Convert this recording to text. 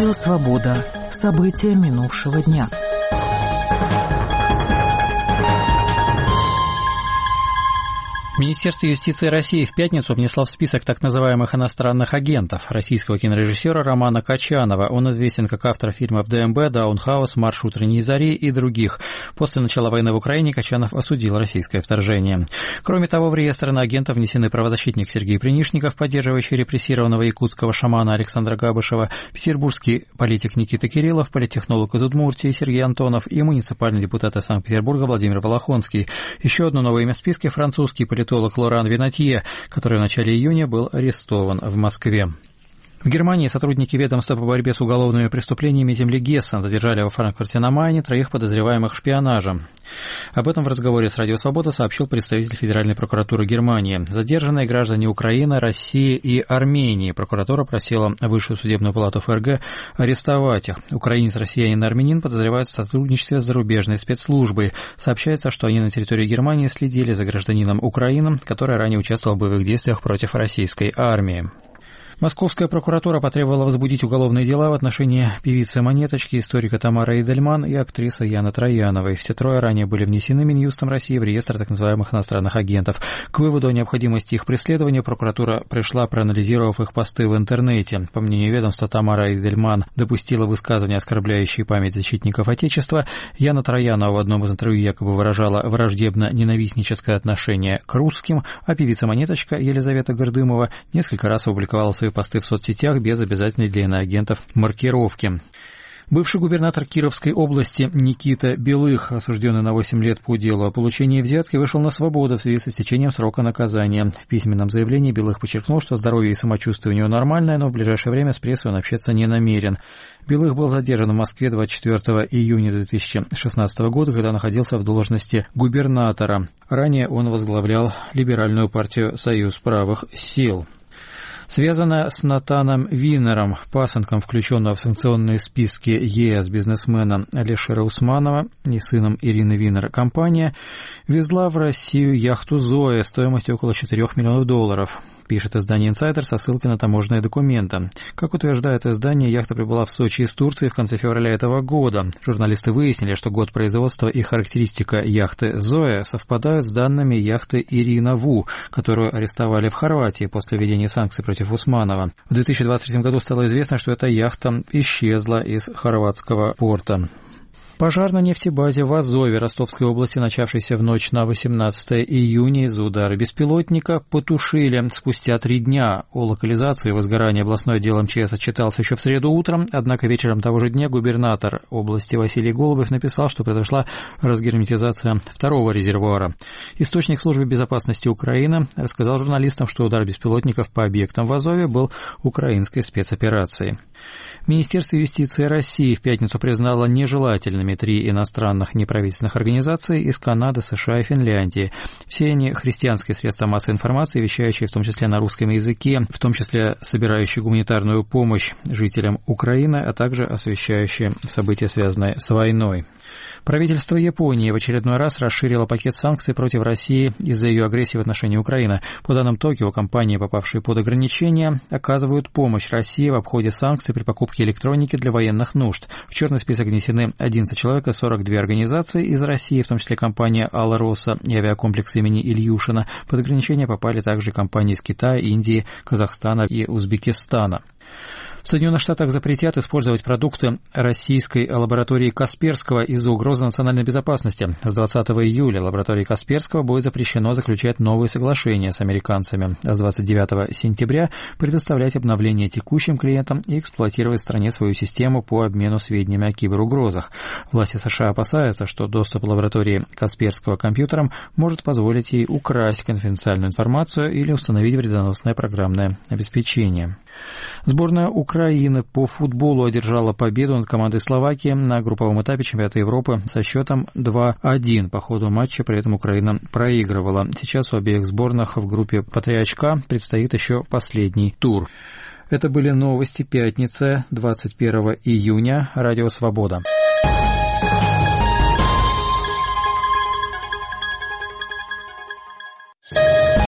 Радио «Свобода». События минувшего дня. Министерство юстиции России в пятницу внесло в список так называемых иностранных агентов российского кинорежиссера Романа Качанова. Он известен как автор фильмов «ДМБ», «Даунхаус», «Марш утренней зари» и других. После начала войны в Украине Качанов осудил российское вторжение. Кроме того, в реестр иноагентов внесены правозащитник Сергей Принишников, поддерживающий репрессированного якутского шамана Александра Габышева, петербургский политик Никита Кириллов, политтехнолог из Удмуртии Сергей Антонов и муниципальный депутат из Санкт-Петербурга Владимир Волохонский. Еще одно новое имя в списке – французский политолог Лоран Винатье, который в начале июня был арестован в Москве. В Германии сотрудники ведомства по борьбе с уголовными преступлениями земли Гессен задержали во Франкфурте на Майне 3 подозреваемых в шпионаже. Об этом в разговоре с Радио Свобода сообщил представитель Федеральной прокуратуры Германии. Задержанные граждане Украины, России и Армении. Прокуратура просила Высшую судебную палату ФРГ арестовать их. Украинец, россиянин и армянин подозревают в сотрудничестве с зарубежной спецслужбой. Сообщается, что они на территории Германии следили за гражданином Украины, который ранее участвовал в боевых действиях против российской армии. Московская прокуратура потребовала возбудить уголовные дела в отношении певицы Монеточки, историка Тамары Эйдельман и актрисы Яны Трояновой. Все трое ранее были внесены Минюстом России в реестр так называемых иностранных агентов. К выводу о необходимости их преследования прокуратура пришла, проанализировав их посты в интернете. По мнению ведомства, Тамара Эйдельман допустила высказывания, оскорбляющие память защитников Отечества. Яна Троянова в одном из интервью якобы выражала враждебно-ненавистническое отношение к русским, а певица Монеточка Елизавета Гордымова несколько раз опубликовала свои посты в соцсетях без обязательной для иноагентов маркировки. Бывший губернатор Кировской области Никита Белых, осужденный на 8 лет по делу о получении взятки, вышел на свободу в связи с истечением срока наказания. В письменном заявлении Белых подчеркнул, что здоровье и самочувствие у него нормальное, но в ближайшее время с прессой он общаться не намерен. Белых был задержан в Москве 24 июня 2016 года, когда находился в должности губернатора. Ранее он возглавлял либеральную партию «Союз правых сил». Связанная с Натаном Винером, пасынком, включенного в санкционные списки ЕС бизнесмена Алишера Усманова и сыном Ирины Винер, компания везла в Россию яхту «Зоя» стоимостью около $4 миллионов, пишет издание «Инсайдер» со ссылкой на таможенные документы. Как утверждает издание, яхта прибыла в Сочи из Турции в конце февраля этого года. Журналисты выяснили, что год производства и характеристика яхты «Зоя» совпадают с данными яхты «Ирина Ву», которую арестовали в Хорватии после введения санкций против Усманова. В 2023 году стало известно, что эта яхта исчезла из хорватского порта. Пожар на нефтебазе в Азове Ростовской области, начавшийся в ночь на 18 июня из-за удара беспилотника, потушили спустя 3 дня. О локализации возгорания областное отдел МЧС отчитался еще в среду утром, однако вечером того же дня губернатор области Василий Голубев написал, что произошла разгерметизация второго резервуара. Источник службы безопасности Украины рассказал журналистам, что удар беспилотников по объектам в Азове был украинской спецоперацией. Министерство юстиции России в пятницу признало нежелательными 3 иностранных неправительственных организации из Канады, США и Финляндии. Все они христианские средства массовой информации, вещающие в том числе на русском языке, в том числе собирающие гуманитарную помощь жителям Украины, а также освещающие события, связанные с войной. Правительство Японии в очередной раз расширило пакет санкций против России из-за ее агрессии в отношении Украины. По данным Токио, компании, попавшие под ограничения, оказывают помощь России в обходе санкций при покупке электроники для военных нужд. В черный список внесены 11 человек и 42 организации из России, в том числе компания «Алла Росса» и авиакомплекс имени Ильюшина. Под ограничения попали также компании из Китая, Индии, Казахстана и Узбекистана. В Соединенных Штатах запретят использовать продукты российской лаборатории Касперского из-за угрозы национальной безопасности. С 20 июля лаборатории Касперского будет запрещено заключать новые соглашения с американцами. А с 29 сентября предоставлять обновления текущим клиентам и эксплуатировать в стране свою систему по обмену сведениями о киберугрозах. Власти США опасаются, что доступ лаборатории Касперского к компьютерам может позволить ей украсть конфиденциальную информацию или установить вредоносное программное обеспечение. Сборная Украины по футболу одержала победу над командой Словакии на групповом этапе чемпионата Европы со счетом 2-1. По ходу матча при этом Украина проигрывала. Сейчас у обеих сборных в группе по 3 очка предстоит еще последний тур. Это были новости пятницы, 21 июня. Радио «Свобода».